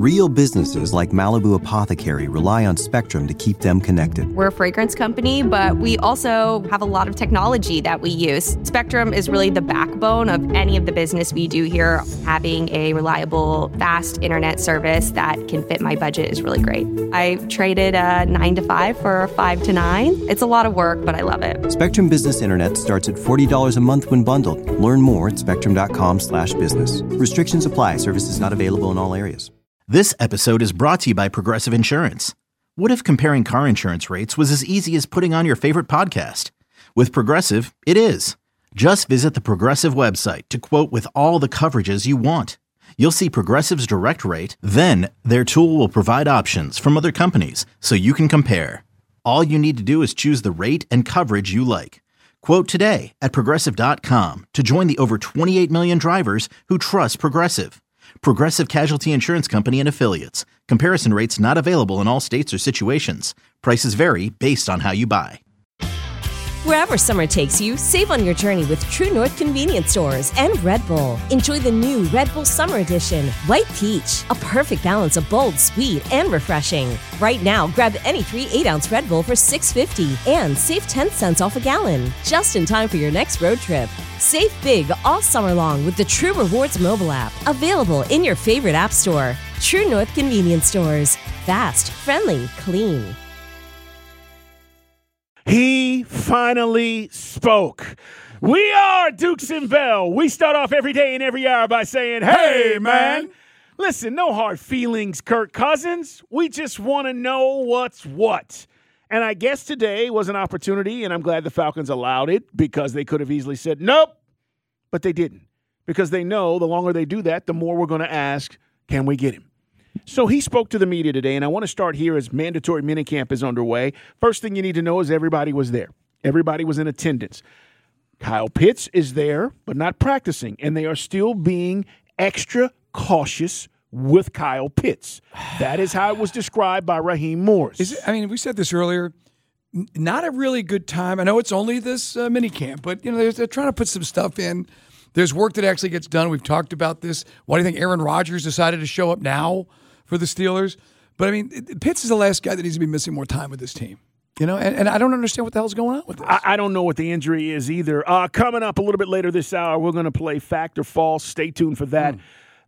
Real businesses like Malibu Apothecary rely on Spectrum to keep them connected. We're a fragrance company, but we also have a lot of technology that we use. Spectrum is really the backbone of any of the business we do here. Having a reliable, fast internet service that can fit my budget is really great. I traded a 9 to 5 for a 5 to 9. It's a lot of work, but I love it. Spectrum Business Internet starts at $40 a month when bundled. Learn more at spectrum.com/business. Restrictions apply. Services not available in all areas. This episode is brought to you by Progressive Insurance. What if comparing car insurance rates was as easy as putting on your favorite podcast? With Progressive, it is. Just visit the Progressive website to quote with all the coverages you want. You'll see Progressive's direct rate, then their tool will provide options from other companies so you can compare. All you need to do is choose the rate and coverage you like. Quote today at Progressive.com to join the over 28 million drivers who trust Progressive. Progressive Casualty Insurance Company and Affiliates. Comparison rates not available in all states or situations. Prices vary based on how you buy. Wherever summer takes you, save on your journey with True North Convenience Stores and Red Bull. Enjoy the new Red Bull Summer Edition, White Peach, a perfect balance of bold, sweet, and refreshing. Right now, grab any 3 8-ounce Red Bull for $6.50 and save 10 cents off a gallon. Just in time for your next road trip. Save big all summer long with the True Rewards mobile app, available in your favorite app store. True North Convenience Stores. Fast, friendly, clean. He finally spoke. We are Dukes and Bell. We start off every day and every hour by saying, hey, man. Listen, no hard feelings, Kirk Cousins. We just want to know what's what. And I guess today was an opportunity, and I'm glad the Falcons allowed it because they could have easily said, nope, but they didn't. Because they know the longer they do that, the more we're going to ask, can we get him? So he spoke to the media today, and I want to start here as mandatory minicamp is underway. First thing you need to know is everybody was there. Everybody was in attendance. Kyle Pitts is there, but not practicing, and they are still being extra cautious with Kyle Pitts. That is how it was described by Raheem Morris. We said this earlier. Not a really good time. I know it's only this minicamp, but they're trying to put some stuff in. There's work that actually gets done. We've talked about this. Why do you think Aaron Rodgers decided to show up now for the Steelers? But, Pitts is the last guy that needs to be missing more time with this team. And I don't understand what the hell's going on with this. I don't know what the injury is either. Coming up a little bit later this hour, we're going to play Fact or False. Stay tuned for that.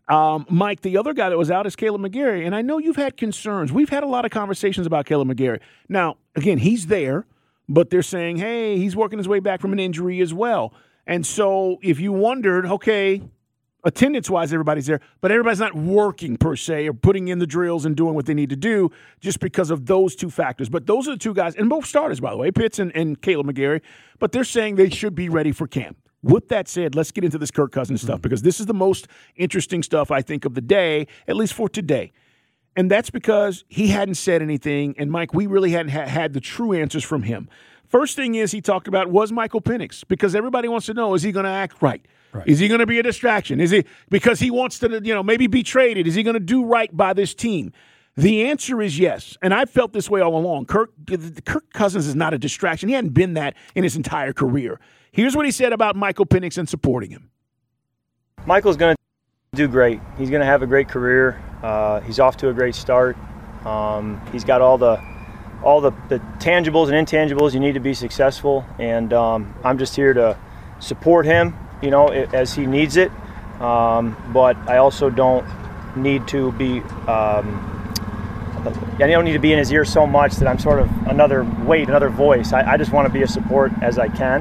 Mike, the other guy that was out is Kaleb McGary, and I know you've had concerns. We've had a lot of conversations about Kaleb McGary. Now, again, he's there, but they're saying, hey, he's working his way back from an injury as well. And so if you wondered, okay, attendance-wise, everybody's there, but everybody's not working per se or putting in the drills and doing what they need to do just because of those two factors. But those are the two guys, and both starters, by the way, Pitts and Kaleb McGary, but they're saying they should be ready for camp. With that said, let's get into this Kirk Cousins stuff because this is the most interesting stuff, I think, of the day, at least for today. And that's because he hadn't said anything, and, Mike, we really hadn't had the true answers from him. First thing is he talked about was Michael Penix because everybody wants to know, is he going to act right? Is he going to be a distraction? Is he because he wants to, maybe be traded? Is he going to do right by this team? The answer is yes, and I've felt this way all along. Kirk Cousins is not a distraction. He hadn't been that in his entire career. Here's what he said about Michael Penix and supporting him. Michael's going to do great. He's going to have a great career. He's off to a great start. He's got all the tangibles and intangibles you need to be successful, and I'm just here to support him, as he needs it. But I also don't need to be I don't need to be in his ear so much that I'm sort of another voice. I just want to be a support as I can,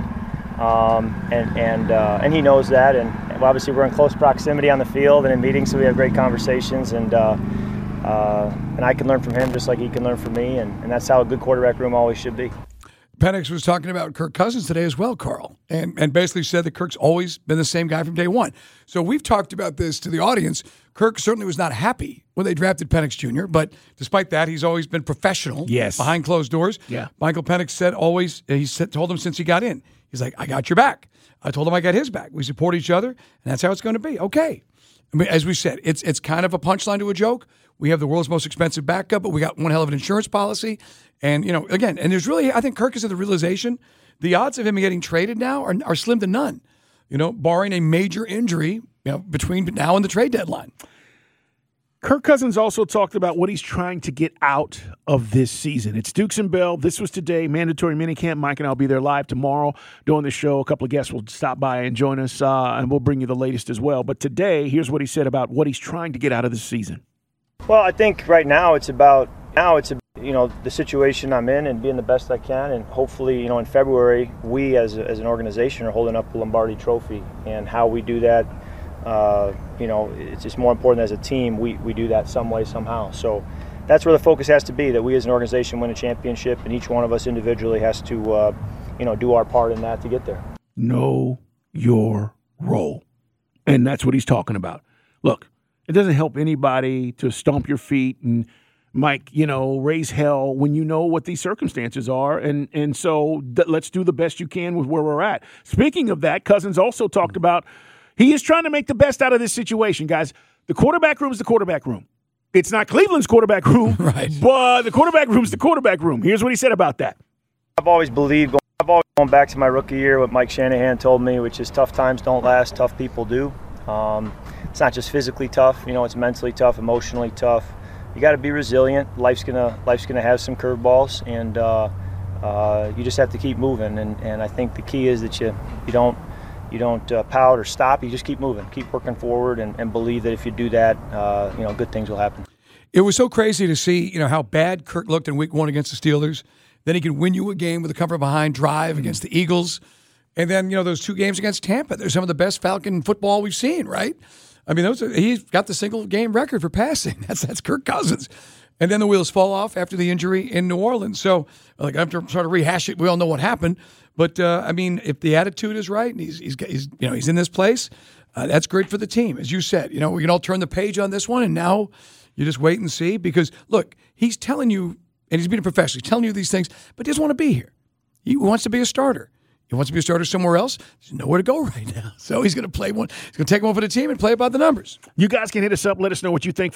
and he knows that. And obviously we're in close proximity on the field and in meetings, so we have great conversations. And I can learn from him just like he can learn from me, and that's how a good quarterback room always should be. Penix was talking about Kirk Cousins today as well, Carl, and basically said that Kirk's always been the same guy from day one. So we've talked about this to the audience. Kirk certainly was not happy when they drafted Penix Jr., but despite that, he's always been professional behind closed doors. Yeah. Michael Penix told him since he got in, he's like, I got your back. I told him I got his back. We support each other, and that's how it's going to be. Okay. As we said, it's kind of a punchline to a joke. We have the world's most expensive backup, but we got one hell of an insurance policy. And, again, and there's really, I think Kirk is in the realization, the odds of him getting traded now are slim to none, barring a major injury, between now and the trade deadline. Kirk Cousins also talked about what he's trying to get out of this season. It's Dukes and Bell. This was today, mandatory minicamp. Mike and I will be there live tomorrow doing the show. A couple of guests will stop by and join us, and we'll bring you the latest as well. But today, here's what he said about what he's trying to get out of this season. Well, I think right now it's about the situation I'm in and being the best I can, and hopefully, in February, we as an organization are holding up the Lombardi Trophy, and how we do that. It's just more important as a team. We do that some way, somehow. So that's where the focus has to be, that we as an organization win a championship, and each one of us individually has to, do our part in that to get there. Know your role. And that's what he's talking about. Look, it doesn't help anybody to stomp your feet and, Mike, raise hell when you know what these circumstances are. And so let's do the best you can with where we're at. Speaking of that, Cousins also talked about he is trying to make the best out of this situation, guys. The quarterback room is the quarterback room. It's not Cleveland's quarterback room, right? But the quarterback room is the quarterback room. Here's what he said about that. I've always gone back to my rookie year, what Mike Shanahan told me, which is tough times don't last, tough people do. It's not just physically tough, it's mentally tough, emotionally tough. You got to be resilient. Life's gonna have some curveballs, and you just have to keep moving. And I think the key is that you don't pout or stop. You just keep moving, keep working forward, and believe that if you do that, good things will happen. It was so crazy to see, how bad Kirk looked in Week 1 against the Steelers. Then he could win you a game with a cover-behind drive against the Eagles. And then, those 2 games against Tampa. They're some of the best Falcon football we've seen, right? I mean, he's got the single-game record for passing. That's Kirk Cousins. And then the wheels fall off after the injury in New Orleans. So, after sort of rehash it, we all know what happened. But if the attitude is right and he's in this place, that's great for the team. As you said, we can all turn the page on this one, and now you just wait and see. Because look, he's telling you, and he's being a professional, he's telling you these things, but he doesn't want to be here. He wants to be a starter. He wants to be a starter somewhere else. There's nowhere to go right now. So he's going to play one. He's going to take one for the team and play about the numbers. You guys can hit us up. Let us know what you think.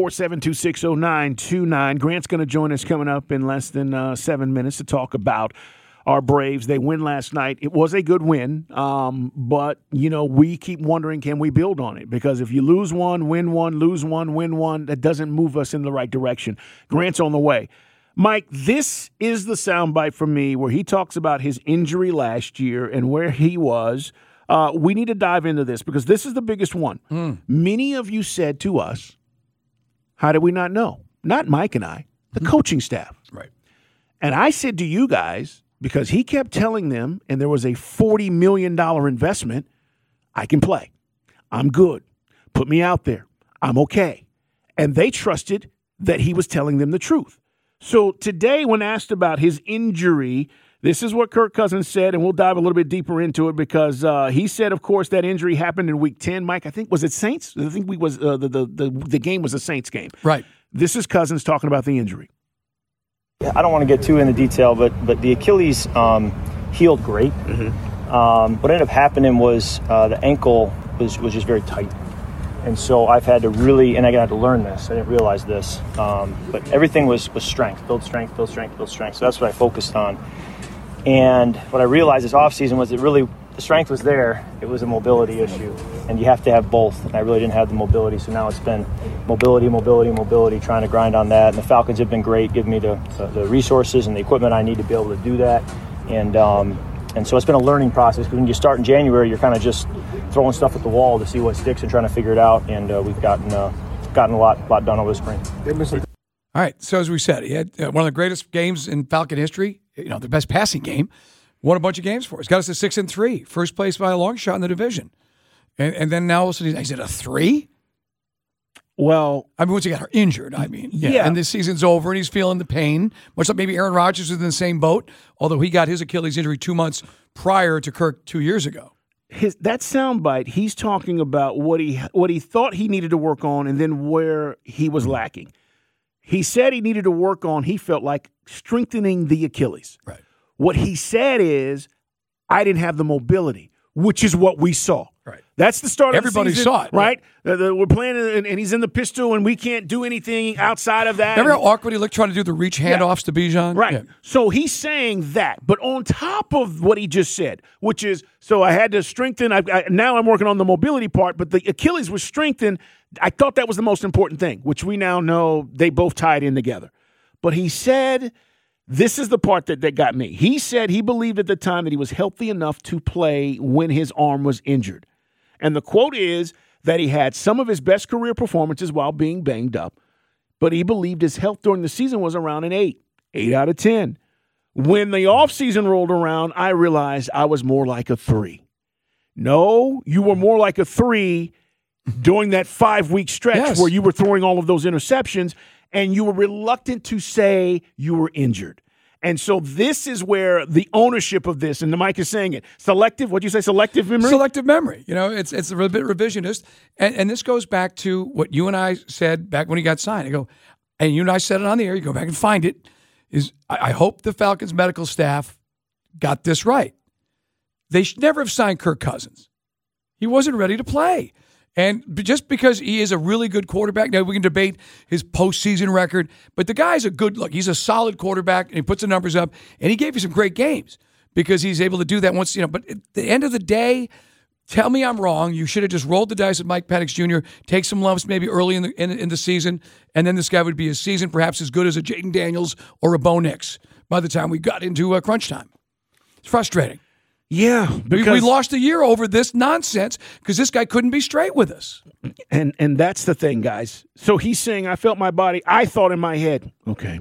404-726-0929. Grant's going to join us coming up in less than 7 minutes to talk about our Braves. They win last night. It was a good win, but, we keep wondering, can we build on it? Because if you lose one, win one, lose one, win one, that doesn't move us in the right direction. Grant's on the way. Mike, this is the soundbite from me where he talks about his injury last year and where he was. We need to dive into this because this is the biggest one. Many of you said to us, how did we not know? Not Mike and I, the coaching staff. Right. And I said to you guys, because he kept telling them, and there was a $40 million investment, I can play. I'm good. Put me out there. I'm okay. And they trusted that he was telling them the truth. So today, when asked about his injury, this is what Kirk Cousins said, and we'll dive a little bit deeper into it because he said, of course, that injury happened in Week 10. Mike, I think, was it Saints? I think the game was a Saints game. Right. This is Cousins talking about the injury. I don't want to get too into detail, but the Achilles healed great. What ended up happening was the ankle was just very tight. And so I've had to really, and I had to learn this. I didn't realize this. But everything was strength, build strength, build strength, build strength. So that's what I focused on. And what I realized this offseason was the strength was there. It was a mobility issue. And you have to have both. And I really didn't have the mobility. So now it's been mobility, trying to grind on that. And the Falcons have been great, giving me the resources and the equipment I need to be able to do that. And so it's been a learning process. Because when you start in January, you're kind of just throwing stuff at the wall to see what sticks and trying to figure it out. And we've gotten a lot done over the spring. All right. So as we said, he had one of the greatest games in Falcon history. The best passing game. Won a bunch of games for us. Got us to 6-3, first place by a long shot in the division. And then now all of a sudden he's at a 3. Well, once he got injured, yeah. And this season's over, and he's feeling the pain. Much like maybe Aaron Rodgers was in the same boat, although he got his Achilles injury 2 months prior to Kirk 2 years ago. That soundbite, he's talking about what he thought he needed to work on, and then where he was lacking. He said he needed to work on, he felt like, strengthening the Achilles. Right. What he said is, I didn't have the mobility. which is what we saw. Right. That's the start Everybody of the season. saw it. Right? We're playing, and he's in the pistol, and we can't do anything outside of that. Remember how awkward he looked trying to do the reach handoffs to Bijan? Right. Yeah. So he's saying that. But on top of what he just said, which is, so I had to strengthen. Now I'm working on the mobility part, but the Achilles was strengthened. I thought that was the most important thing, which we now know they both tied in together. But he said, this is the part that got me. He said he believed at the time that he was healthy enough to play when his arm was injured. And the quote is that he had some of his best career performances while being banged up, but he believed his health during the season was around an 8 out of 10. When the offseason rolled around, I realized I was more like a 3. No, you were more like a 3 during that 5-week stretch where you were throwing all of those interceptions, and you were reluctant to say you were injured. And so this is where the ownership of this, and the Mike is saying it, selective, what'd you say, selective memory? Selective memory. You know, it's a bit revisionist. And this goes back to what you and I said back when he got signed. I go, and you and I said it on the air, you go back and find it, is I hope the Falcons medical staff got this right. They should never have signed Kirk Cousins. He wasn't ready to play. And just because he is a really good quarterback, now we can debate his postseason record, but the guy's a good look. He's a solid quarterback, and he puts the numbers up, and he gave you some great games because he's able to do that once, But at the end of the day, tell me I'm wrong. You should have just rolled the dice with Mike Penix Jr., take some lumps maybe early in the season, and then this guy would be a season perhaps as good as a Jaden Daniels or a Bo Nix by the time we got into crunch time. It's frustrating. Yeah, because we lost a year over this nonsense because this guy couldn't be straight with us. And that's the thing, guys. So he's saying, I felt my body. I thought in my head, okay,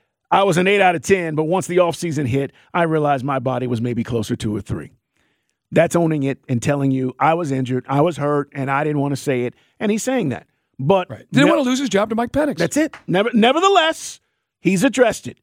I was an 8 out of 10, but once the offseason hit, I realized my body was maybe closer to a 3. That's owning it and telling you I was injured, I was hurt, and I didn't want to say it. And he's saying that. But didn't want to lose his job to Mike Penix. That's it. Nevertheless, he's addressed it.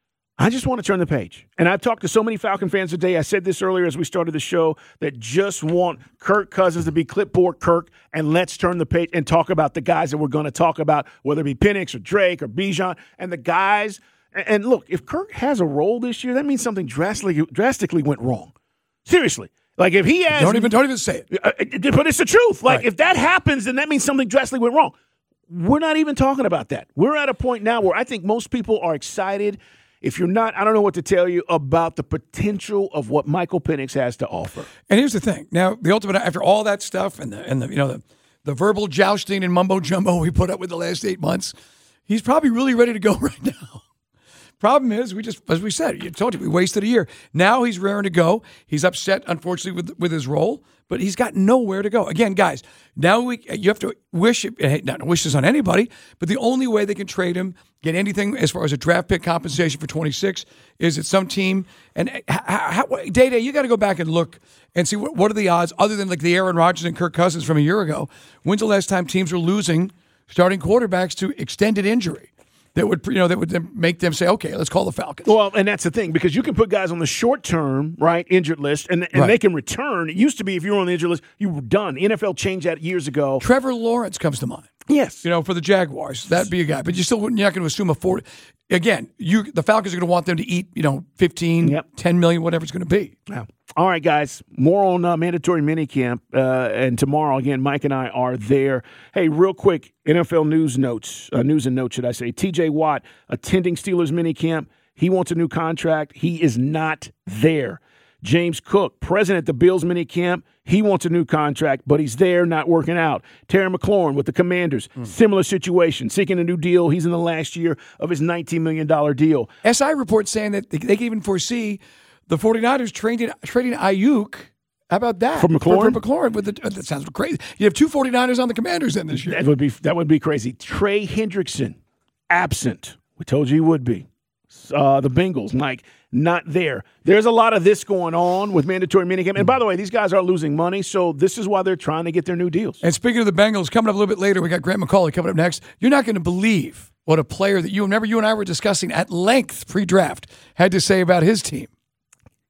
I just want to turn the page. And I've talked to so many Falcon fans today. I said this earlier as we started the show, that just want Kirk Cousins to be clipboard Kirk, and let's turn the page and talk about the guys that we're going to talk about, whether it be Penix or Drake or Bijan, and the guys. And look, if Kirk has a role this year, that means something drastically went wrong. Seriously. Like if he has, don't even say it. But it's the truth. Like if that happens, then that means something drastically went wrong. We're not even talking about that. We're at a point now where I think most people are excited. If you're not, I don't know what to tell you about the potential of what Michael Penix has to offer. And here's the thing. Now, the ultimate, after all that stuff and the verbal jousting and mumbo jumbo we put up with the last 8 months, he's probably really ready to go right now. Problem is, as we said, we wasted a year. Now he's raring to go. He's upset, unfortunately, with his role, but he's got nowhere to go. Again, guys, now you have to not wish this on anybody, but the only way they can trade him, get anything as far as a draft pick compensation for 26, is at some team. And Day, you got to go back and look and see what are the odds, other than like the Aaron Rodgers and Kirk Cousins from a year ago. When's the last time teams were losing starting quarterbacks to extended injury? That would then make them say, okay, let's call the Falcons. Well, and that's the thing, because you can put guys on the short-term, right, injured list, and they can return. It used to be if you were on the injured list, you were done. NFL changed that years ago. Trevor Lawrence comes to mind. Yes. For the Jaguars. That'd be a guy. But you're not going to assume a 40. Again, the Falcons are going to want them to eat, 15, 10 million, whatever it's going to be. Yeah. All right, guys. More on mandatory minicamp. And tomorrow, again, Mike and I are there. Hey, real quick, NFL news and notes, should I say. TJ Watt attending Steelers minicamp. He wants a new contract. He is not there. James Cook, president at the Bills minicamp. He wants a new contract, but he's there, not working out. Terry McLaurin with the Commanders, similar situation, seeking a new deal. He's in the last year of his $19 million deal. SI reports saying that they can even foresee the 49ers trading Ayuk. How about that? For McLaurin? For McLaurin. That sounds crazy. You have two 49ers on the Commanders then this year. That would be crazy. Trey Hendrickson, absent. We told you he would be. The Bengals, Mike, not there. There's a lot of this going on with mandatory minicamp. And by the way, these guys are losing money, so this is why they're trying to get their new deals. And speaking of the Bengals, coming up a little bit later, we got Grant McCauley coming up next. You're not going to believe what a player that you and I were discussing at length pre-draft had to say about his team.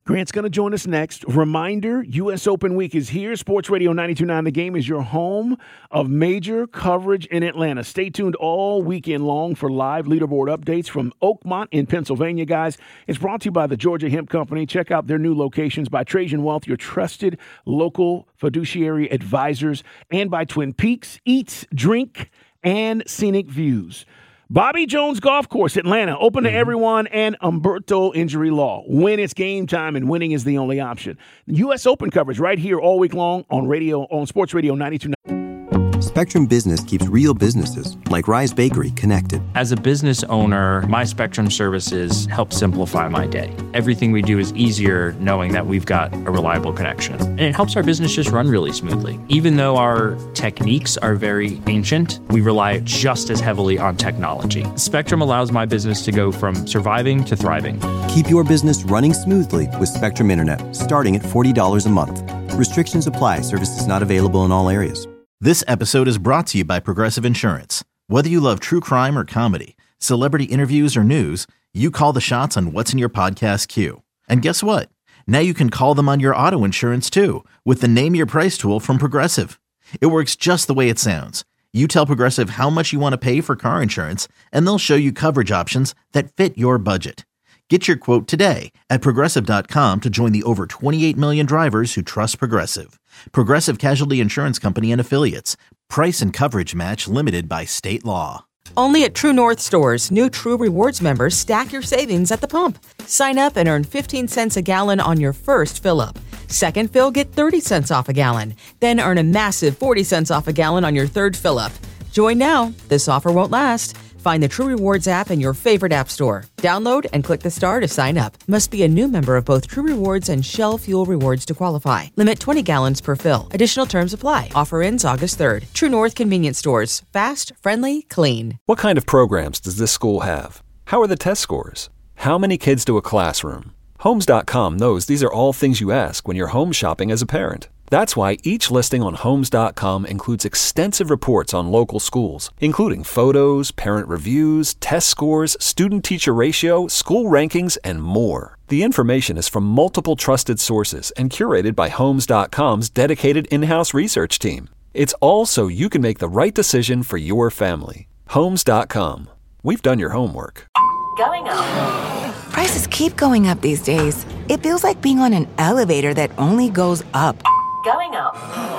Grant's going to join us next. Reminder, U.S. Open Week is here. Sports Radio 92.9 The Game is your home of major coverage in Atlanta. Stay tuned all weekend long for live leaderboard updates from Oakmont in Pennsylvania, guys. It's brought to you by the Georgia Hemp Company. Check out their new locations by Trajan Wealth, your trusted local fiduciary advisors, and by Twin Peaks, Eats, Drink, and Scenic Views. Bobby Jones Golf Course, Atlanta, open to everyone, and Umberto Injury Law. When it's game time, and winning is the only option. U.S. Open coverage right here all week long on Sports Radio 92.9. Spectrum Business keeps real businesses, like Rise Bakery, connected. As a business owner, my Spectrum services help simplify my day. Everything we do is easier knowing that we've got a reliable connection. And it helps our business just run really smoothly. Even though our techniques are very ancient, we rely just as heavily on technology. Spectrum allows my business to go from surviving to thriving. Keep your business running smoothly with Spectrum Internet, starting at $40 a month. Restrictions apply. Services not available in all areas. This episode is brought to you by Progressive Insurance. Whether you love true crime or comedy, celebrity interviews or news, you call the shots on what's in your podcast queue. And guess what? Now you can call them on your auto insurance too with the Name Your Price tool from Progressive. It works just the way it sounds. You tell Progressive how much you want to pay for car insurance, and they'll show you coverage options that fit your budget. Get your quote today at Progressive.com to join the over 28 million drivers who trust Progressive. Progressive Casualty Insurance Company and Affiliates. Price and coverage match limited by state law. Only at True North stores, new True Rewards members stack your savings at the pump. Sign up and earn 15 cents a gallon on your first fill-up. Second fill, get 30 cents off a gallon. Then earn a massive 40 cents off a gallon on your third fill-up. Join now. This offer won't last. Find the True Rewards app in your favorite app store. Download and click the star to sign up. Must be a new member of both True Rewards and Shell Fuel Rewards to qualify. Limit 20 gallons per fill. Additional terms apply. Offer ends August 3rd. True North Convenience Stores. Fast, friendly, clean. What kind of programs does this school have? How are the test scores? How many kids do a classroom? Homes.com knows these are all things you ask when you're home shopping as a parent. That's why each listing on Homes.com includes extensive reports on local schools, including photos, parent reviews, test scores, student-teacher ratio, school rankings, and more. The information is from multiple trusted sources and curated by Homes.com's dedicated in-house research team. It's all so you can make the right decision for your family. Homes.com. We've done your homework. Going up. Prices keep going up these days. It feels like being on an elevator that only goes up. Going up.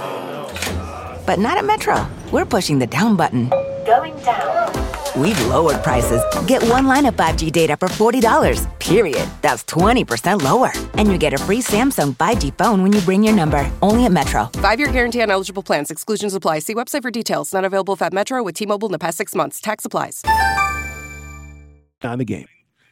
But not at Metro. We're pushing the down button. Going down. We've lowered prices. Get one line of 5G data for $40, period. That's 20% lower. And you get a free Samsung 5G phone when you bring your number. Only at Metro. 5-year guarantee on eligible plans. Exclusions apply. See website for details. Not available at Metro with T-Mobile in the past 6 months. Tax applies. On the game.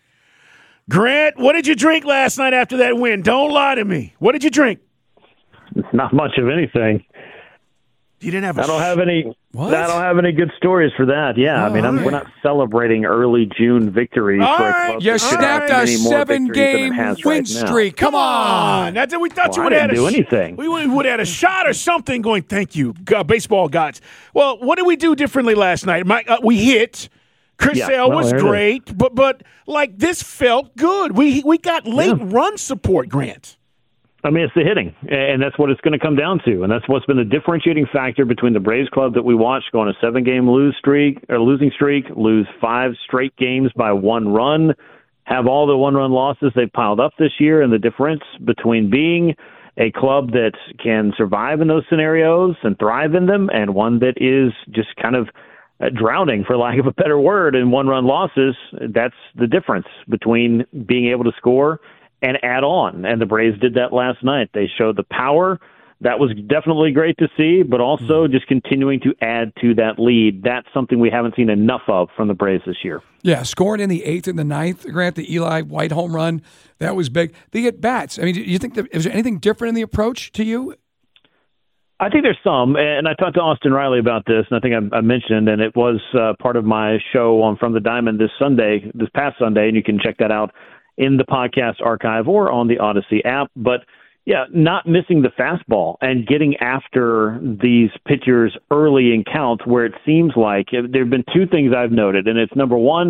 Grant, what did you drink last night after that win? Don't lie to me. What did you drink? It's not much of anything. You didn't have. I don't have any. What? I don't have any good stories for that. Yeah, I mean, we're not celebrating early June victories. You snapped a 7-game win streak. Come on. That's it. We thought you would have do anything. We would have had a shot or something. Going, thank you, baseball gods. Well, what did we do differently last night? We hit. Chris Sale was great, but like this felt good. We got late run support, Grant. I mean, it's the hitting, and that's what it's going to come down to, and that's what's been the differentiating factor between the Braves club that we watched go on a 7-game losing streak, lose 5 straight games by 1 run, have all the 1-run losses they've piled up this year, and the difference between being a club that can survive in those scenarios and thrive in them, and one that is just kind of drowning, for lack of a better word, in 1-run losses. That's the difference between being able to score and add on. And the Braves did that last night. They showed the power. That was definitely great to see, but also just continuing to add to that lead. That's something we haven't seen enough of from the Braves this year. Yeah, scoring in the 8th and the 9th, Grant, the Eli White home run, that was big. They get bats. I mean, do you think is there anything different in the approach to you? I think there's some, and I talked to Austin Riley about this, and I think I mentioned, and it was part of my show on From the Diamond this past Sunday, and you can check that out in the podcast archive or on the Odyssey app. But yeah, not missing the fastball and getting after these pitchers early in counts where it seems like there have been 2 things I've noted, and it's number one,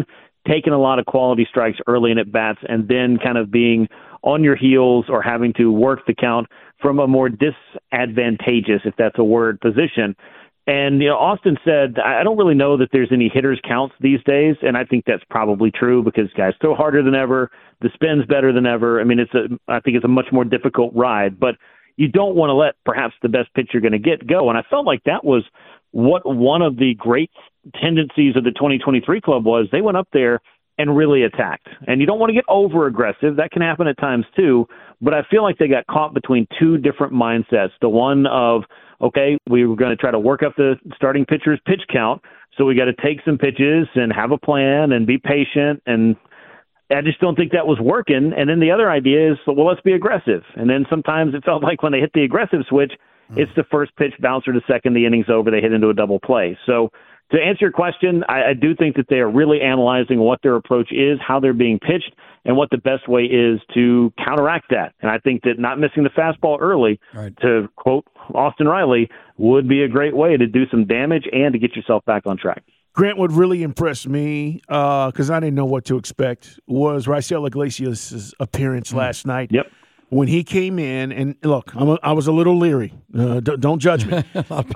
taking a lot of quality strikes early in at-bats and then kind of being on your heels or having to work the count from a more disadvantageous, if that's a word, position. And, Austin said, I don't really know that there's any hitters counts these days, and I think that's probably true because guys throw harder than ever, the spin's better than ever. I mean, I think it's a much more difficult ride, but you don't want to let perhaps the best pitch you're going to get go. And I felt like that was what one of the great tendencies of the 2023 club was. They went up there and really attacked. And you don't want to get over aggressive. That can happen at times too. But I feel like they got caught between two different mindsets. The one of, okay, we were going to try to work up the starting pitcher's pitch count, so we got to take some pitches and have a plan and be patient. And I just don't think that was working. And then the other idea is, well, let's be aggressive. And then sometimes it felt like when they hit the aggressive switch, it's the first pitch bouncer to second, the inning's over, they hit into a double play. So to answer your question, I do think that they are really analyzing what their approach is, how they're being pitched, and what the best way is to counteract that. And I think that not missing the fastball early, to quote Austin Riley, would be a great way to do some damage and to get yourself back on track. Grant, what really impressed me, because I didn't know what to expect, was Raisel Iglesias' appearance last night. Yep. When he came in, and look, I was a little leery. Don't judge me.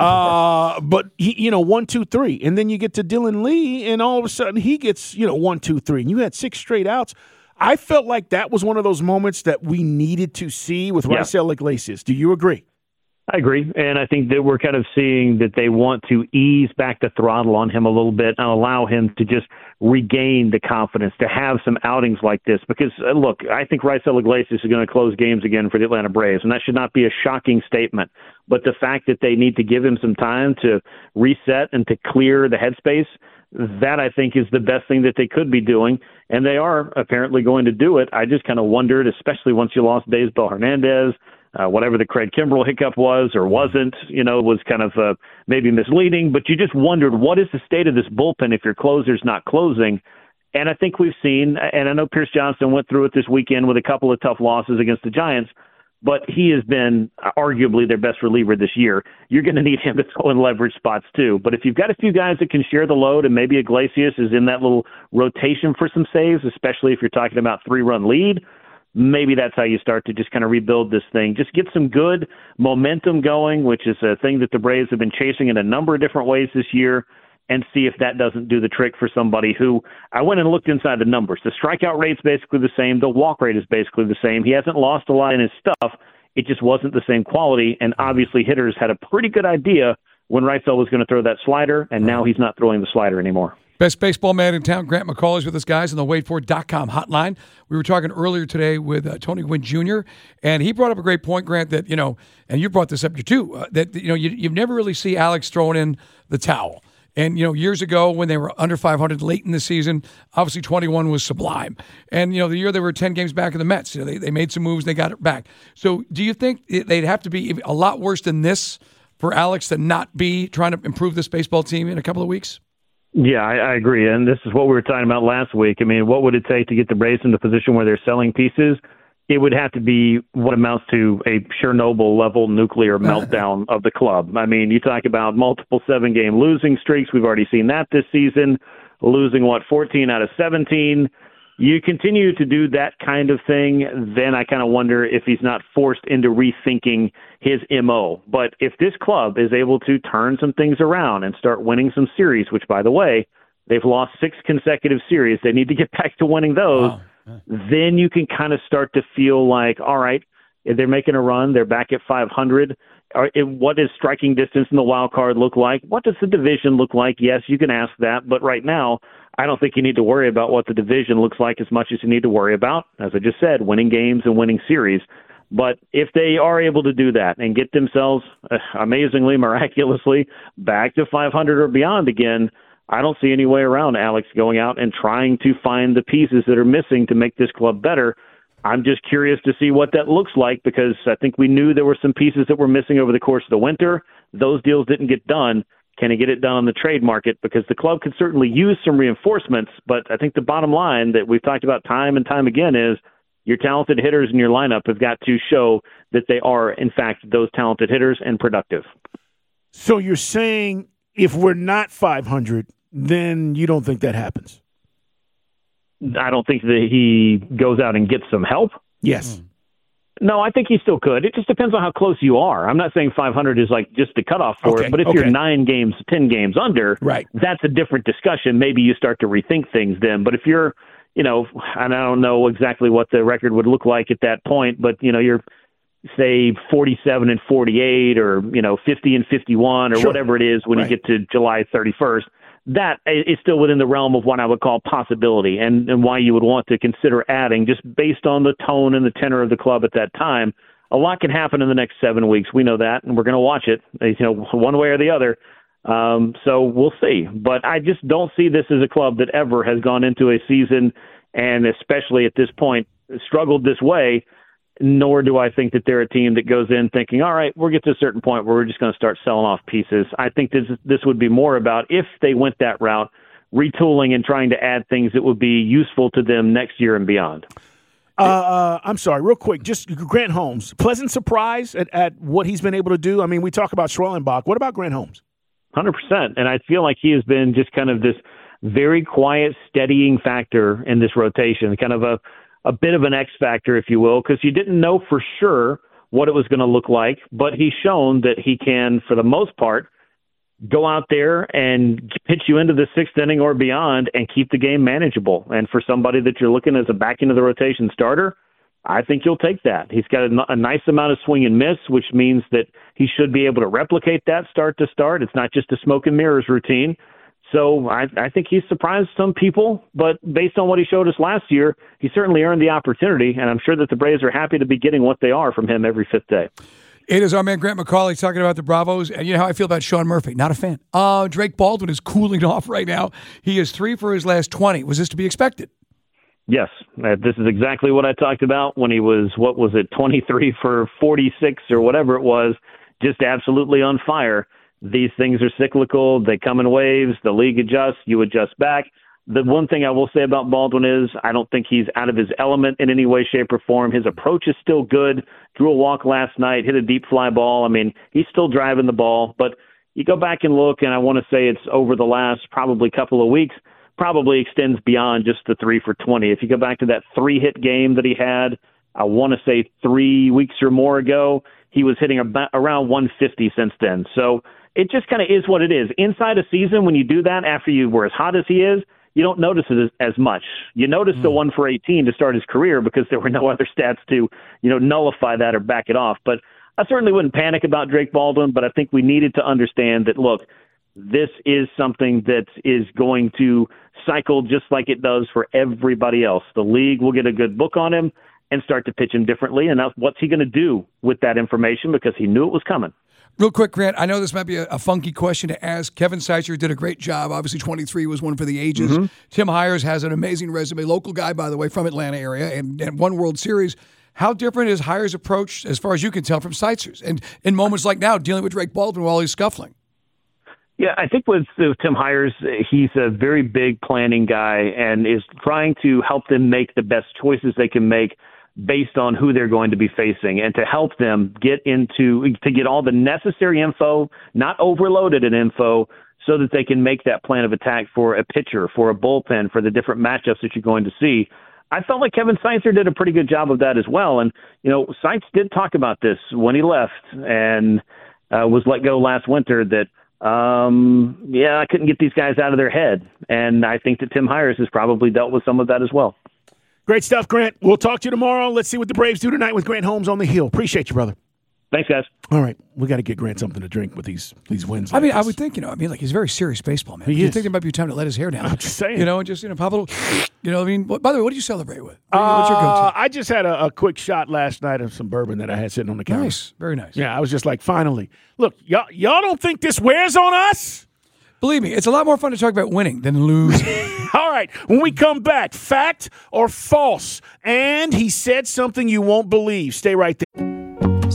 But he, 1, 2, 3, and then you get to Dylan Lee, and all of a sudden he gets 1, 2, 3, and you had 6 straight outs. I felt like that was one of those moments that we needed to see with Raisel Iglesias. Do you agree? I agree, and I think that we're kind of seeing that they want to ease back the throttle on him a little bit and allow him to just regain the confidence to have some outings like this. Because, look, I think Raisel Iglesias is going to close games again for the Atlanta Braves, and that should not be a shocking statement. But the fact that they need to give him some time to reset and to clear the headspace, that I think is the best thing that they could be doing, and they are apparently going to do it. I just kind of wondered, especially once you lost Daysbel Hernandez, whatever the Craig Kimbrell hiccup was or wasn't, was kind of maybe misleading, but you just wondered, what is the state of this bullpen if your closer's not closing? And I think we've seen, and I know Pierce Johnson went through it this weekend with a couple of tough losses against the Giants, but he has been arguably their best reliever this year. You're going to need him to throw in leverage spots too. But if you've got a few guys that can share the load, and maybe Iglesias is in that little rotation for some saves, especially if you're talking about 3-run lead, maybe that's how you start to just kind of rebuild this thing. Just get some good momentum going, which is a thing that the Braves have been chasing in a number of different ways this year, and see if that doesn't do the trick for somebody who, I went and looked inside the numbers. The strikeout rate's basically the same. The walk rate is basically the same. He hasn't lost a lot in his stuff. It just wasn't the same quality, and obviously hitters had a pretty good idea when Raisel was going to throw that slider, and now he's not throwing the slider anymore. Best baseball man in town, Grant McCall, is with us, guys, on the WadeFord.com hotline. We were talking earlier today with Tony Gwynn Jr., and he brought up a great point, Grant, that, and you brought this up too, that, you never really see Alex throwing in the towel. And, years ago when they were under 500 late in the season, obviously 21 was sublime. And, the year they were 10 games back in the Mets, they made some moves, they got it back. So do you think they'd have to be a lot worse than this for Alex to not be trying to improve this baseball team in a couple of weeks? Yeah, I agree. And this is what we were talking about last week. I mean, what would it take to get the Braves in the position where they're selling pieces? It would have to be what amounts to a Chernobyl-level nuclear meltdown of the club. I mean, you talk about multiple 7-game losing streaks. We've already seen that this season, losing, 14 out of 17. You continue to do that kind of thing, then I kind of wonder if he's not forced into rethinking his MO. But if this club is able to turn some things around and start winning some series, which, by the way, they've lost 6 consecutive series, they need to get back to winning those, then you can kind of start to feel like, all right, if they're making a run, they're back at 500. What does striking distance in the wild card look like? What does the division look like? Yes, you can ask that, but right now, I don't think you need to worry about what the division looks like as much as you need to worry about, as I just said, winning games and winning series. But if they are able to do that and get themselves amazingly, miraculously back to 500 or beyond again, I don't see any way around Alex going out and trying to find the pieces that are missing to make this club better. I'm just curious to see what that looks like, because I think we knew there were some pieces that were missing over the course of the winter. Those deals didn't get done. Can he get it done on the trade market? Because the club could certainly use some reinforcements, but I think the bottom line that we've talked about time and time again is your talented hitters in your lineup have got to show that they are, in fact, those talented hitters and productive. So you're saying if we're not 500, then you don't think that happens? I don't think that he goes out and gets some help. Yes. No, I think he still could. It just depends on how close you are. I'm not saying 500 is like just the cutoff for it, but if you're 9 games, 10 games under, that's a different discussion. Maybe you start to rethink things then. But if you're, and I don't know exactly what the record would look like at that point, but, you're, say, 47 and 48 or, 50 and 51 or whatever it is when you get to July 31st. That is still within the realm of what I would call possibility and why you would want to consider adding just based on the tone and the tenor of the club at that time. A lot can happen in the next 7 weeks. We know that, and we're going to watch it, one way or the other. So we'll see. But I just don't see this as a club that ever has gone into a season and especially at this point struggled this way. Nor do I think that they're a team that goes in thinking, all right, we'll get to a certain point where we're just going to start selling off pieces. I think this would be more about, if they went that route, retooling and trying to add things that would be useful to them next year and beyond. I'm sorry, real quick, just Grant Holmes. Pleasant surprise at what he's been able to do? I mean, we talk about Schwellenbach. What about Grant Holmes? 100%. And I feel like he has been just kind of this very quiet, steadying factor in this rotation, kind of a bit of an X factor, if you will, because you didn't know for sure what it was going to look like, but he's shown that he can, for the most part, go out there and pitch you into the 6th inning or beyond and keep the game manageable. And for somebody that you're looking as a back into the rotation starter, I think you'll take that. He's got a nice amount of swing and miss, which means that he should be able to replicate that start to start. It's not just a smoke and mirrors routine. So I think he's surprised some people, but based on what he showed us last year, he certainly earned the opportunity, and I'm sure that the Braves are happy to be getting what they are from him every 5th day. It is our man Grant McCauley talking about the Bravos, and you know how I feel about Sean Murphy. Not a fan. Drake Baldwin is cooling off right now. He is 3 for his last 20. Was this to be expected? Yes, this is exactly what I talked about when he was, 23 for 46 or whatever it was, just absolutely on fire. These things are cyclical. They come in waves. The league adjusts. You adjust back. The one thing I will say about Baldwin is I don't think he's out of his element in any way, shape, or form. His approach is still good. Drew a walk last night, hit a deep fly ball. I mean, he's still driving the ball. But you go back and look, and I want to say it's over the last probably couple of weeks, probably extends beyond just the 3 for 20. If you go back to that 3-hit game that he had, I want to say 3 weeks or more ago, he was hitting around 150 since then. So it just kind of is what it is. Inside a season, when you do that after you were as hot as he is, you don't notice it as much. You notice the 1 for 18 to start his career because there were no other stats to, nullify that or back it off. But I certainly wouldn't panic about Drake Baldwin, but I think we needed to understand that, look, this is something that is going to cycle just like it does for everybody else. The league will get a good book on him and start to pitch him differently. And what's he going to do with that information because he knew it was coming. Real quick, Grant, I know this might be a funky question to ask. Kevin Seitzer did a great job. Obviously, 23 was one for the ages. Mm-hmm. Tim Hires has an amazing resume. Local guy, by the way, from Atlanta area and won World Series. How different is Hires' approach, as far as you can tell, from Seitzer's? And in moments like now, dealing with Drake Baldwin while he's scuffling. Yeah, I think with Tim Hires, he's a very big planning guy and is trying to help them make the best choices they can make based on who they're going to be facing and to help them get all the necessary info, not overloaded in info, so that they can make that plan of attack for a pitcher, for a bullpen, for the different matchups that you're going to see. I felt like Kevin Seitzer did a pretty good job of that as well. And, Seitz did talk about this when he left and was let go last winter that, I couldn't get these guys out of their head. And I think that Tim Hires has probably dealt with some of that as well. Great stuff, Grant. We'll talk to you tomorrow. Let's see what the Braves do tonight with Grant Holmes on the hill. Appreciate you, brother. Thanks, guys. All right. We got to get Grant something to drink with these wins. I would think, he's very serious baseball, man. You think there might be time to let his hair down. I'm just saying. And just, pop a little, by the way, what do you celebrate with? What's your go-to? I just had a quick shot last night of some bourbon that I had sitting on the counter. Nice. Very nice. Yeah, I was just like, finally. Look, y'all don't think this wears on us? Believe me, it's a lot more fun to talk about winning than losing. All right, when we come back, fact or false? And he said something you won't believe. Stay right there.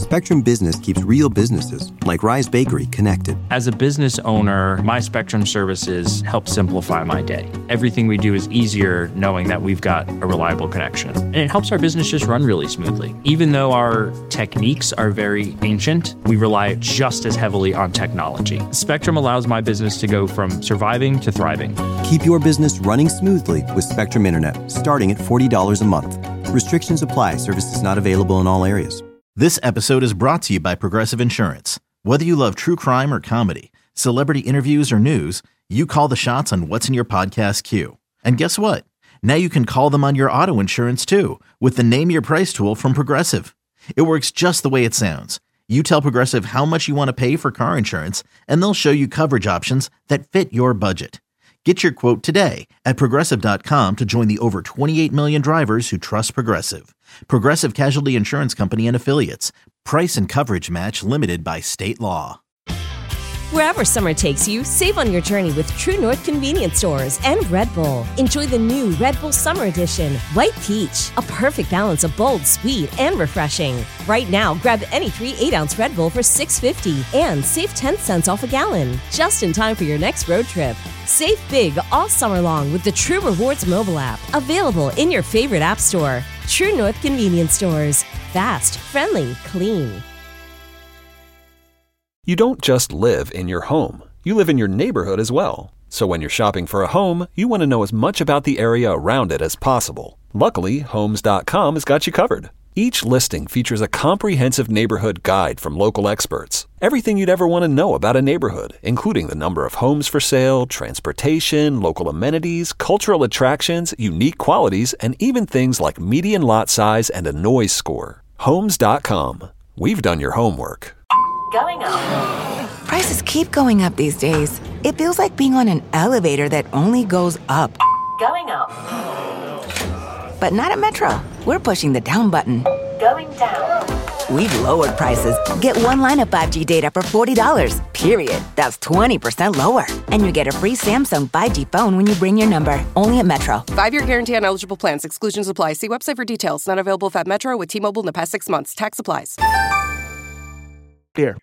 Spectrum Business keeps real businesses, like Rise Bakery, connected. As a business owner, my Spectrum services help simplify my day. Everything we do is easier knowing that we've got a reliable connection. And it helps our business just run really smoothly. Even though our techniques are very ancient, we rely just as heavily on technology. Spectrum allows my business to go from surviving to thriving. Keep your business running smoothly with Spectrum Internet, starting at $40 a month. Restrictions apply. Services not available in all areas. This episode is brought to you by Progressive Insurance. Whether you love true crime or comedy, celebrity interviews or news, you call the shots on what's in your podcast queue. And guess what? Now you can call them on your auto insurance too with the Name Your Price tool from Progressive. It works just the way it sounds. You tell Progressive how much you want to pay for car insurance, and they'll show you coverage options that fit your budget. Get your quote today at Progressive.com to join the over 28 million drivers who trust Progressive. Progressive Casualty Insurance Company and Affiliates. Price and coverage match limited by state law. Wherever summer takes you, save on your journey with True North Convenience Stores and Red Bull. Enjoy the new Red Bull Summer Edition, White Peach, a perfect balance of bold, sweet, and refreshing. Right now, grab any 3 8-ounce Red Bull for $6.50 and save 10 cents off a gallon, just in time for your next road trip. Save big all summer long with the True Rewards mobile app, available in your favorite app store. True North Convenience Stores. Fast, friendly, clean. You don't just live in your home. You live in your neighborhood as well. So when you're shopping for a home, you want to know as much about the area around it as possible. Luckily, Homes.com has got you covered. Each listing features a comprehensive neighborhood guide from local experts. Everything you'd ever want to know about a neighborhood, including the number of homes for sale, transportation, local amenities, cultural attractions, unique qualities, and even things like median lot size and a noise score. Homes.com. We've done your homework. Going up. Prices keep going up these days. It feels like being on an elevator that only goes up. Going up. But not at Metro. We're pushing the down button. Going down. We've lowered prices. Get one line of 5G data for $40, period. That's 20% lower. And you get a free Samsung 5G phone when you bring your number. Only at Metro. 5-year guarantee on eligible plans. Exclusions apply. See website for details. Not available at Metro with T-Mobile in the past 6 months. Tax applies. Here.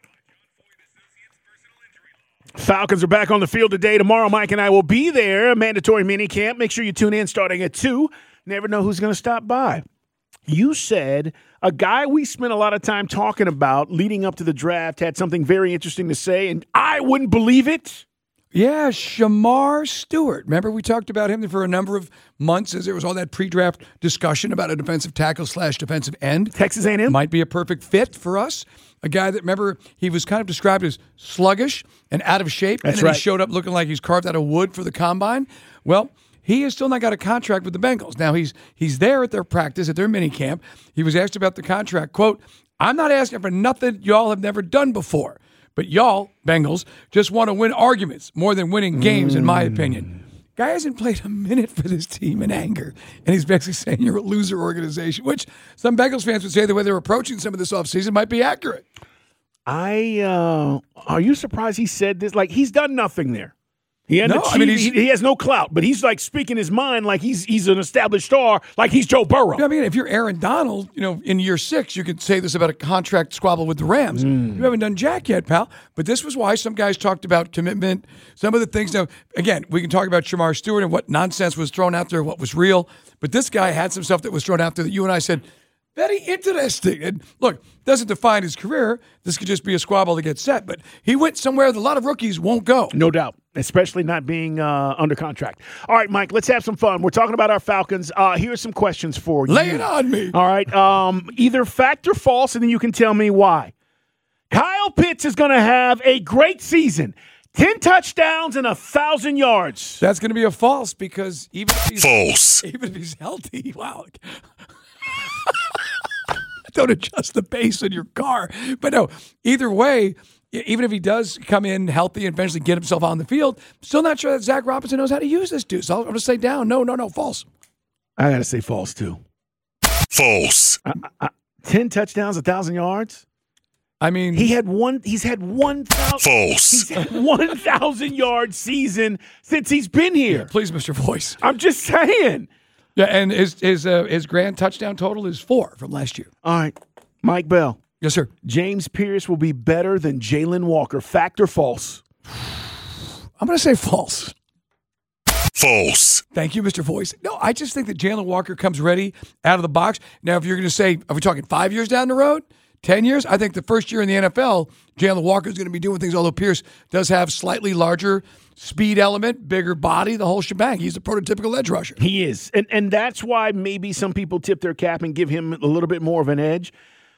Falcons are back on the field today. Tomorrow, Mike and I will be there. Mandatory mini camp. Make sure you tune in starting at 2. Never know who's going to stop by. You said a guy we spent a lot of time talking about leading up to the draft had something very interesting to say, and I wouldn't believe it. Yeah, Shamar Stewart. Remember we talked about him for a number of months as there was all that pre-draft discussion about a defensive tackle / defensive end. Texas A&M? Might be a perfect fit for us. A guy that, remember, he was kind of described as sluggish and out of shape. That's and then right. He showed up looking like he's carved out of wood for the combine. Well, he has still not got a contract with the Bengals. Now, he's there at their practice, at their mini camp. He was asked about the contract. Quote, "I'm not asking for nothing y'all have never done before. But y'all, Bengals, just want to win arguments more than winning games, in my opinion." Guy hasn't played a minute for this team in anger. And he's basically saying you're a loser organization, which some Bengals fans would say the way they're approaching some of this offseason might be accurate. Are you surprised he said this? Like, he's done nothing there. He has no clout, but he's like speaking his mind like he's an established star, like he's Joe Burrow. I mean, if you're Aaron Donald, in year 6, you could say this about a contract squabble with the Rams. You haven't done jack yet, pal. But this was why some guys talked about commitment, some of the things. Now, again, we can talk about Shamar Stewart and what nonsense was thrown out there, what was real. But this guy had some stuff that was thrown out there that you and I said, very interesting. And look, doesn't define his career. This could just be a squabble to get set. But he went somewhere that a lot of rookies won't go. No doubt, especially not being under contract. All right, Mike, let's have some fun. We're talking about our Falcons. Here's some questions for you. Lay it on me. All right. Either fact or false, and then you can tell me why. Kyle Pitts is going to have a great season. 10 touchdowns and 1,000 yards. That's going to be a false because even if he's healthy, wow. Don't adjust the bass in your car. But no, either way, even if he does come in healthy and eventually get himself on the field, still not sure that Zach Robinson knows how to use this dude. So I'm going to say down. No, false. I got to say false, too. False. 10 touchdowns, 1,000 yards? I mean, he's had 1,000. False. He's had 1,000-yard season since he's been here. Yeah, please, Mr. Voice. I'm just saying. Yeah, and his grand touchdown total is 4 from last year. All right, Mike Bell. Yes, sir. James Pierce will be better than Jalen Walker. Fact or false? I'm going to say false. False. Thank you, Mr. Voice. No, I just think that Jalen Walker comes ready out of the box. Now, if you're going to say, are we talking 5 years down the road? 10 years? I think the first year in the NFL, Jalen Walker is going to be doing things, although Pierce does have slightly larger speed element, bigger body, the whole shebang. He's a prototypical edge rusher. He is. And that's why maybe some people tip their cap and give him a little bit more of an edge.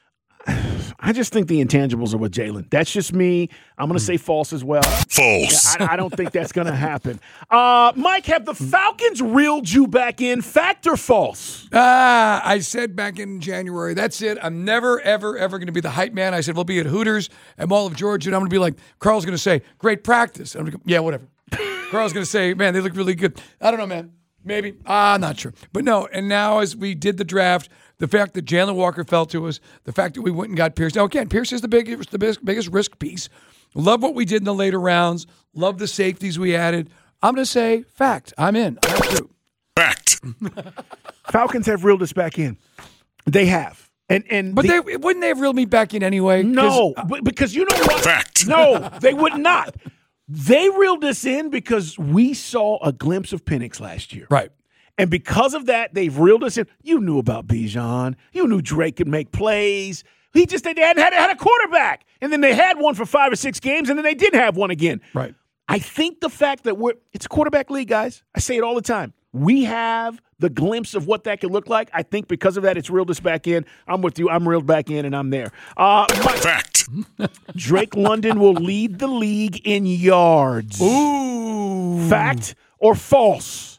I just think the intangibles are with Jalen. That's just me. I'm going to say false as well. False. I don't think that's going to happen. Mike, have the Falcons reeled you back in? Fact or false? I said back in January, that's it. I'm never, ever, ever going to be the hype man. I said, we'll be at Hooters at Mall of Georgia, and I'm going to be like, Carl's going to say, great practice. I'm going to go, yeah, whatever. Carl's going to say, man, they look really good. I don't know, man. Maybe. I'm not sure. But no, and now as we did the draft, the fact that Jalen Walker fell to us, the fact that we went and got Pierce. Now, again, Pierce is the biggest risk piece. Love what we did in the later rounds. Love the safeties we added. I'm going to say fact. I'm in. I'm through. Fact. Falcons have reeled us back in. They have. But wouldn't they have reeled me back in anyway? No, because you know what? Fact. No, they would not. They reeled us in because we saw a glimpse of Penix last year. Right. And because of that, they've reeled us in. You knew about Bijan. You knew Drake could make plays. They hadn't had a quarterback. And then they had one for 5 or 6 games, and then they didn't have one again. Right. I think the fact that it's a quarterback league, guys. I say it all the time. We have the glimpse of what that could look like. I think because of that, it's reeled us back in. I'm with you. I'm reeled back in, and I'm there. Fact. Drake London will lead the league in yards. Ooh. Fact or false?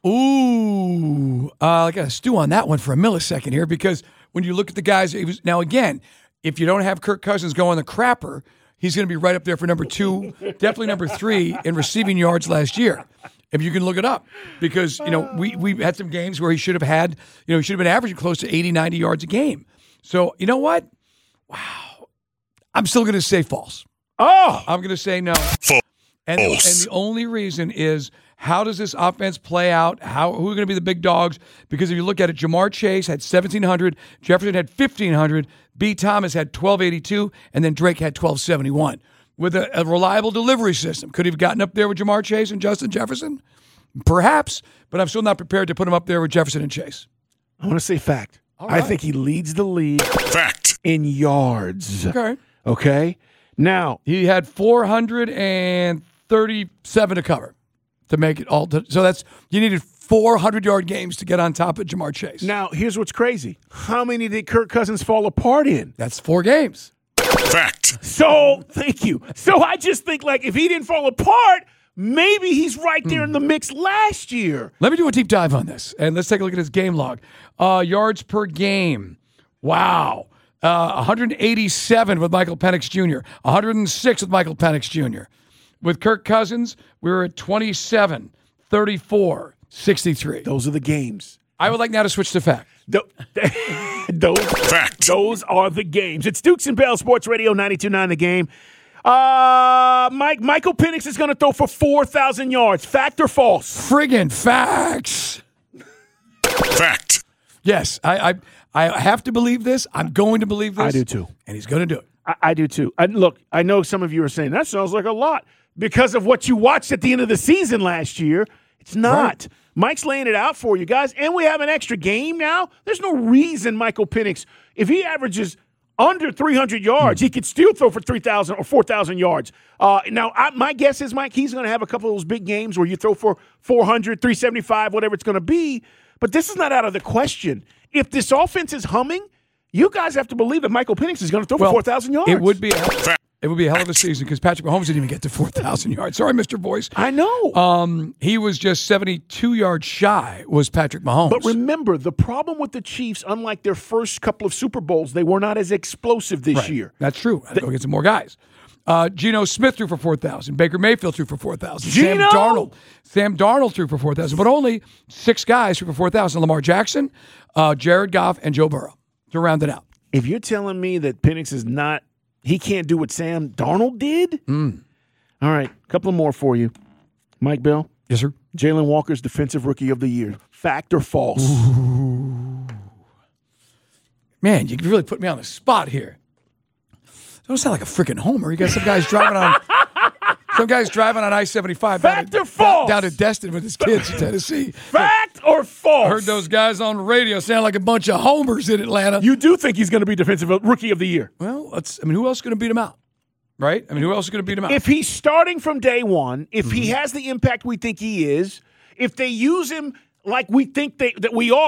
Ooh. I got to stew on that one for a millisecond here, because when you look at the guys, now again, if you don't have Kirk Cousins going the crapper, he's going to be right up there for number 2, definitely number 3 in receiving yards last year. If you can look it up, because we had some games where he should have had, he should have been averaging close to 80, 90 yards a game. So you know what? Wow, I'm still going to say false. Oh, I'm going to say no. False. And the only reason is, how does this offense play out? Who are going to be the big dogs? Because if you look at it, Jamar Chase had 1,700, Jefferson had 1,500, B. Thomas had 1,282, and then Drake had 1,271. With a reliable delivery system, could he have gotten up there with Jamar Chase and Justin Jefferson? Perhaps, but I'm still not prepared to put him up there with Jefferson and Chase. I want to say fact. Right. I think he leads the league. Fact. In yards. Okay. Now, he had 437 to cover to make it all. So you needed 400-yard games to get on top of Jamar Chase. Now, here's what's crazy. How many did Kirk Cousins fall apart in? That's 4 games. Fact. So, thank you. So, I just think, if he didn't fall apart, maybe he's right there in the mix last year. Let me do a deep dive on this, and let's take a look at his game log. Yards per game. Wow. 187 with Michael Penix Jr., 106 with Michael Penix Jr. With Kirk Cousins, we were at 27, 34, 63. Those are the games. I would like now to switch to fact. Those are the games. It's Dukes and Bell Sports Radio 92.9 The Game. Michael Penix is going to throw for 4,000 yards. Fact or false? Friggin' facts. Fact. Yes, I have to believe this. I'm going to believe this. I do too. And he's going to do it. I do too. Look, I know some of you are saying, that sounds like a lot because of what you watched at the end of the season last year. It's not. Right. Mike's laying it out for you guys, and we have an extra game now. There's no reason Michael Penix, if he averages under 300 yards, he could still throw for 3,000 or 4,000 yards. Now, my guess is, Mike, he's going to have a couple of those big games where you throw for 400, 375, whatever it's going to be. But this is not out of the question. If this offense is humming, you guys have to believe that Michael Penix is going to throw for 4,000 yards. It would be a hell of a season because Patrick Mahomes didn't even get to 4,000 yards. Sorry, Mr. Voice. I know. He was just 72 yards shy, was Patrick Mahomes. But remember, the problem with the Chiefs, unlike their first couple of Super Bowls, they were not as explosive this year. That's true. I go get some more guys. Geno Smith threw for 4,000. Baker Mayfield threw for 4,000. Sam Darnold threw for 4,000. But only 6 guys threw for 4,000. Lamar Jackson, Jared Goff, and Joe Burrow to round it out. If you're telling me that Penix is not, he can't do what Sam Darnold did? All right, a couple more for you. Mike Bell? Yes, sir. Jalen Walker's Defensive Rookie of the Year. Fact or false? Ooh. Man, you really put me on the spot here. Don't sound like a freaking homer. You got some guys driving on I-75 down to Destin with his kids in Tennessee. Fact or false? I heard those guys on the radio sound like a bunch of homers in Atlanta. You do think he's going to be defensive rookie of the year? Well, who else is going to beat him out? Right? Who else is going to beat him out? If he's starting from day one, if he has the impact we think he is, if they use him like we think they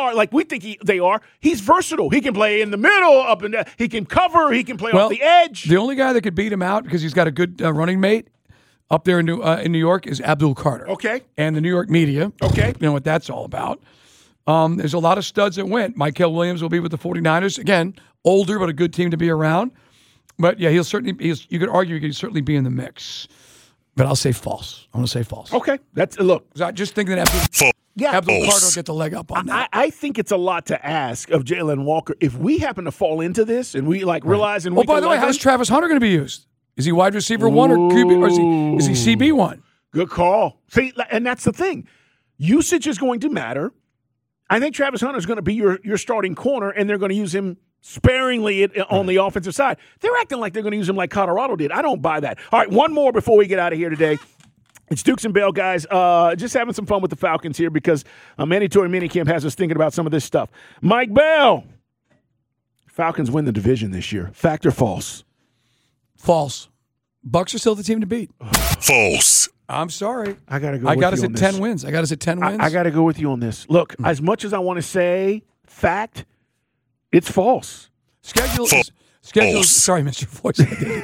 are, he's versatile. He can play in the middle, up and down. He can cover. He can play off the edge. The only guy that could beat him out because he's got a good running mate up there in New York is Abdul Carter. Okay. And the New York media. Okay. You know what that's all about. There's a lot of studs that went. Michael Williams will be with the 49ers. Again, older, but a good team to be around. But, yeah, you could argue he could certainly be in the mix. But I'll say false. I'm going to say false. Okay. Look. I just think that Abdul Carter will get the leg up on that. I think it's a lot to ask of Jalen Walker. If we happen to fall into this and we realize and by the way, how's Travis Hunter going to be used? Is he wide receiver 1 or QB, or is he CB 1? Good call. See, and that's the thing. Usage is going to matter. I think Travis Hunter is going to be your starting corner, and they're going to use him sparingly on the offensive side. They're acting like they're going to use him like Colorado did. I don't buy that. All right, one more before we get out of here today. It's Dukes and Bell, guys. Just having some fun with the Falcons here because Mandatory Minicamp has us thinking about some of this stuff. Mike Bell. Falcons win the division this year. Fact or false? False. Bucks are still the team to beat. False. I'm sorry. I got to go I with got you us on at this. 10 wins. I got us at 10 wins. I got to go with you on this. Look, as much as I want to say fact, it's false. Schedules. Sorry, Mr. Voice.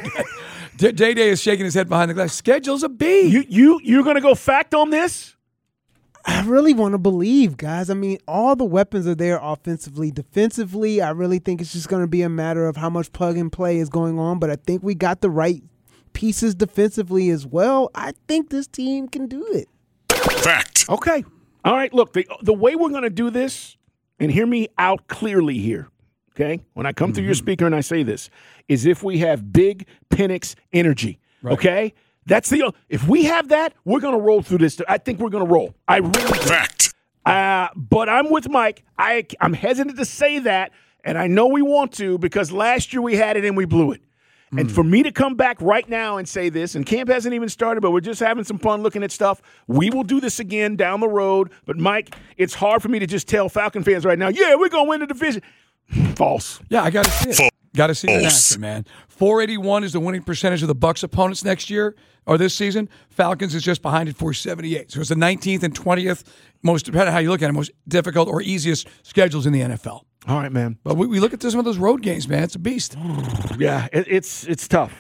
Day is shaking his head behind the glass. Schedule's a B. You're going to go fact on this? I really want to believe, guys. All the weapons are there offensively. Defensively, I really think it's just going to be a matter of how much plug and play is going on, but I think we got the right pieces defensively as well. I think this team can do it. Fact. Okay. All right, look, the way we're going to do this, and hear me out clearly here, okay, when I come through your speaker and I say this, is if we have big Penix energy, okay? That's if we have that, we're going to roll through this. I think we're going to roll. I really do. Fact. But I'm with Mike. I'm hesitant to say that, and I know we want to because last year we had it and we blew it. And for me to come back right now and say this, and camp hasn't even started, but we're just having some fun looking at stuff. We will do this again down the road. But, Mike, it's hard for me to just tell Falcon fans right now, yeah, we're going to win the division. False. Yeah, I got to see it. Got to see it in action, man. 481 is the winning percentage of the Bucs opponents next year or this season. Falcons is just behind at 478. So it's the 19th and 20th most, depending on how you look at it, most difficult or easiest schedules in the NFL. All right, man. But we look at some of those road games, man. It's a beast. Yeah, it's tough.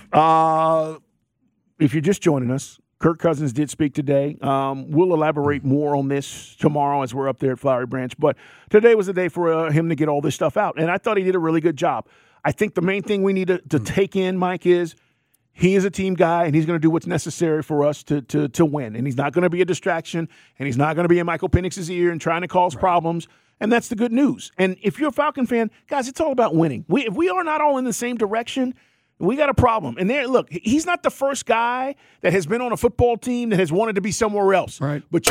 If you're just joining us, Kirk Cousins did speak today. We'll elaborate more on this tomorrow as we're up there at Flowery Branch. But today was the day for him to get all this stuff out. And I thought he did a really good job. I think the main thing we need to take in, Mike, is he is a team guy, and he's going to do what's necessary for us to win. And he's not going to be a distraction, and he's not going to be in Michael Penix's ear and trying to cause problems. And that's the good news. And if you're a Falcon fan, guys, it's all about winning. If we are not all in the same direction, we got a problem. And look, he's not the first guy that has been on a football team that has wanted to be somewhere else. Right. But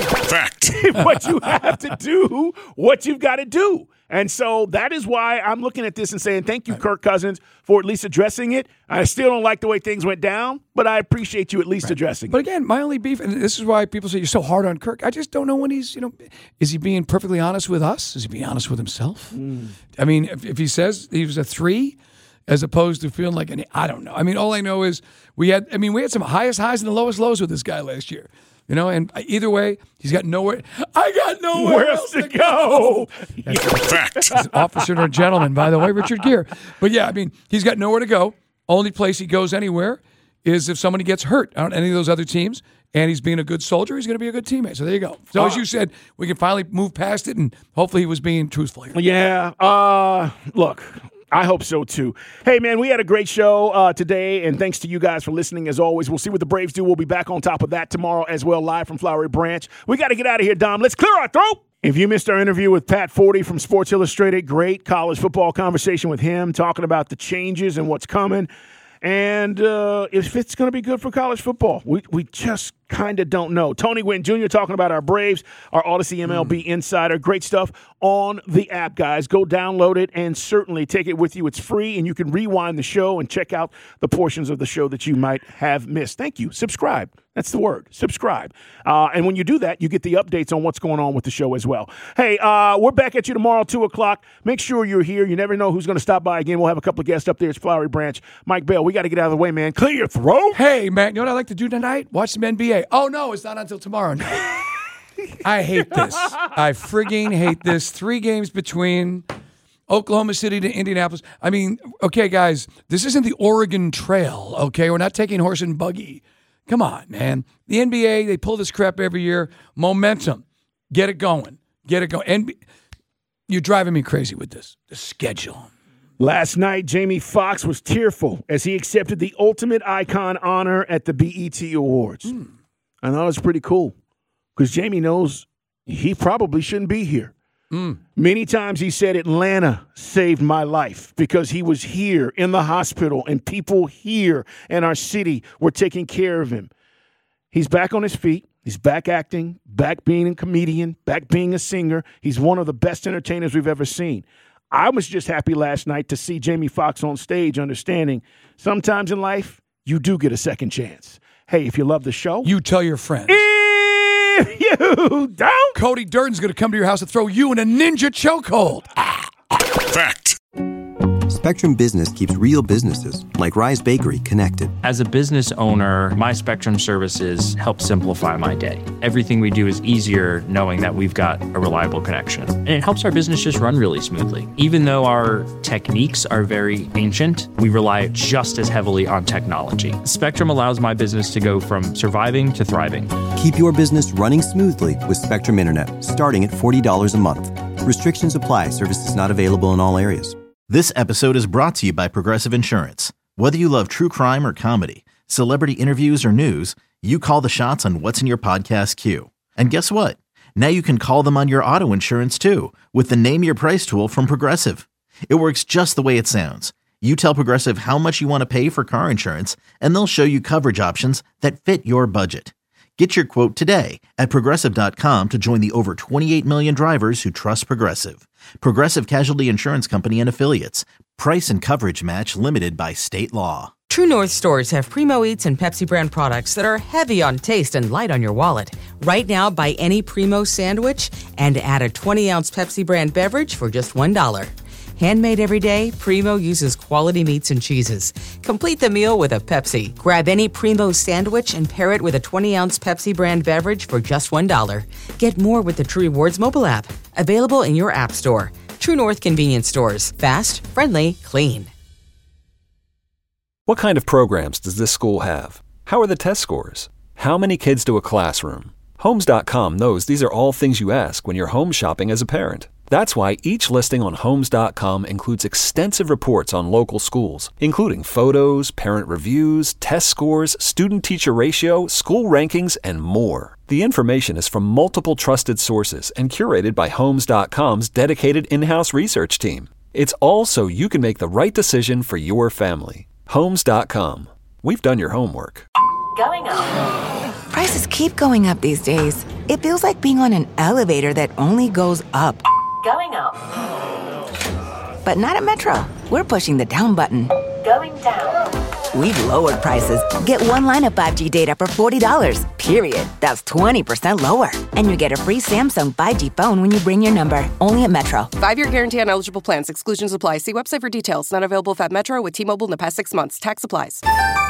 you have to do what you've got to do. And so that is why I'm looking at this and saying thank you, Kirk Cousins, for at least addressing it. I still don't like the way things went down, but I appreciate you at least addressing it. But again, my only beef, and this is why people say you're so hard on Kirk, I just don't know when he's, is he being perfectly honest with us? Is he being honest with himself? I mean, if he says he was a 3 as opposed to feeling like I don't know. I mean, all I know is we had some highest highs and the lowest lows with this guy last year. And either way, he's got nowhere. I got nowhere else to go. Fact. He's an officer or a gentleman, by the way, Richard Gere. But yeah, I mean, he's got nowhere to go. Only place he goes anywhere is if somebody gets hurt on any of those other teams, and he's being a good soldier, he's going to be a good teammate. So there you go. So as you said, we can finally move past it, and hopefully he was being truthful here. Yeah. Look. I hope so, too. Hey, man, we had a great show today, and thanks to you guys for listening, as always. We'll see what the Braves do. We'll be back on top of that tomorrow as well, live from Flowery Branch. We got to get out of here, Dom. Let's clear our throat. If you missed our interview with Pat Forty from Sports Illustrated, great college football conversation with him, talking about the changes and what's coming, and if it's going to be good for college football. We just kind of don't know. Tony Gwynn Jr. talking about our Braves, our Odyssey MLB Insider. Great stuff on the app, guys. Go download it and certainly take it with you. It's free, and you can rewind the show and check out the portions of the show that you might have missed. Thank you. Subscribe. That's the word. Subscribe. And when you do that, you get the updates on what's going on with the show as well. Hey, we're back at you tomorrow, 2 o'clock. Make sure you're here. You never know who's going to stop by again. We'll have a couple of guests up there. It's Flowery Branch. Mike Bell, we got to get out of the way, man. Clear your throat. Hey, man, you know what I like to do tonight? Watch some NBA. Oh, no, it's not until tomorrow night. I hate this. I frigging hate this. 3 games between Oklahoma City to Indianapolis. I mean, okay, guys, this isn't the Oregon Trail, okay? We're not taking horse and buggy. Come on, man. The NBA, they pull this crap every year. Momentum. Get it going. Get it going. And you're driving me crazy with this. The schedule. Last night, Jamie Foxx was tearful as he accepted the Ultimate Icon honor at the BET Awards. I thought it was pretty cool because Jamie knows he probably shouldn't be here. Many times he said Atlanta saved my life because he was here in the hospital and people here in our city were taking care of him. He's back on his feet. He's back acting, back being a comedian, back being a singer. He's one of the best entertainers we've ever seen. I was just happy last night to see Jamie Foxx on stage understanding sometimes in life you do get a second chance. Hey, if you love the show, you tell your friends. If you don't, Cody Durden's going to come to your house and throw you in a ninja chokehold. Fact. Spectrum Business keeps real businesses, like Rise Bakery, connected. As a business owner, my Spectrum services help simplify my day. Everything we do is easier knowing that we've got a reliable connection. And it helps our business just run really smoothly. Even though our techniques are very ancient, we rely just as heavily on technology. Spectrum allows my business to go from surviving to thriving. Keep your business running smoothly with Spectrum Internet, starting at $40 a month. Restrictions apply. Services not available in all areas. This episode is brought to you by Progressive Insurance. Whether you love true crime or comedy, celebrity interviews or news, you call the shots on what's in your podcast queue. And guess what? Now you can call them on your auto insurance too with the Name Your Price tool from Progressive. It works just the way it sounds. You tell Progressive how much you want to pay for car insurance, and they'll show you coverage options that fit your budget. Get your quote today at Progressive.com to join the over 28 million drivers who trust Progressive. Progressive Casualty Insurance Company and Affiliates. Price and coverage match limited by state law. True North stores have Primo Eats and Pepsi brand products that are heavy on taste and light on your wallet. Right now, buy any Primo sandwich and add a 20-ounce Pepsi brand beverage for just $1. Handmade every day, Primo uses quality meats and cheeses. Complete the meal with a Pepsi. Grab any Primo sandwich and pair it with a 20-ounce Pepsi brand beverage for just $1. Get more with the True Rewards mobile app. Available in your app store. True North convenience stores. Fast, friendly, clean. What kind of programs does this school have? How are the test scores? How many kids do a classroom? Homes.com knows these are all things you ask when you're home shopping as a parent. That's why each listing on Homes.com includes extensive reports on local schools, including photos, parent reviews, test scores, student-teacher ratio, school rankings, and more. The information is from multiple trusted sources and curated by Homes.com's dedicated in-house research team. It's all so you can make the right decision for your family. Homes.com. We've done your homework. Going up. Prices keep going up these days. It feels like being on an elevator that only goes up. Going up. But not at Metro. We're pushing the down button. Going down. We've lowered prices. Get one line of 5G data for $40, period. That's 20% lower. And you get a free Samsung 5G phone when you bring your number. Only at Metro. 5-year guarantee on eligible plans. Exclusions apply. See website for details. Not available at Metro with T-Mobile in the past 6 months. Tax applies.